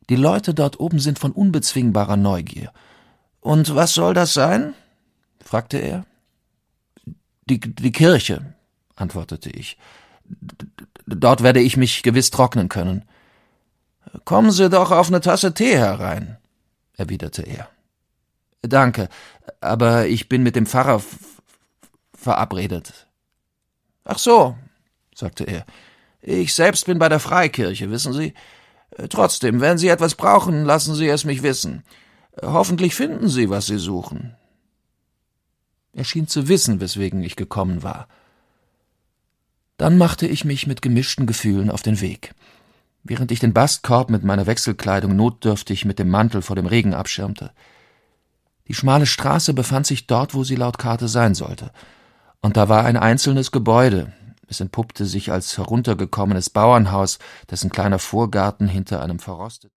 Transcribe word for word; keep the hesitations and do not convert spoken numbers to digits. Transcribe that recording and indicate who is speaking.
Speaker 1: Die Leute dort oben sind von unbezwingbarer Neugier. »Und was soll das sein?« fragte er. Die, die Kirche«, antwortete ich. »Dort werde ich mich gewiss trocknen können.« »Kommen Sie doch auf eine Tasse Tee herein«, erwiderte er. »Danke, aber ich bin mit dem Pfarrer verabredet.« »Ach so«, sagte er, »ich selbst bin bei der Freikirche, wissen Sie. Trotzdem, wenn Sie etwas brauchen, lassen Sie es mich wissen. Hoffentlich finden Sie, was Sie suchen.« Er schien zu wissen, weswegen ich gekommen war. Dann machte ich mich mit gemischten Gefühlen auf den Weg. Während ich den Bastkorb mit meiner Wechselkleidung notdürftig mit dem Mantel vor dem Regen abschirmte. Die schmale Straße befand sich dort, wo sie laut Karte sein sollte. Und da war ein einzelnes Gebäude. Es entpuppte sich als heruntergekommenes Bauernhaus, dessen kleiner Vorgarten hinter einem verrosteten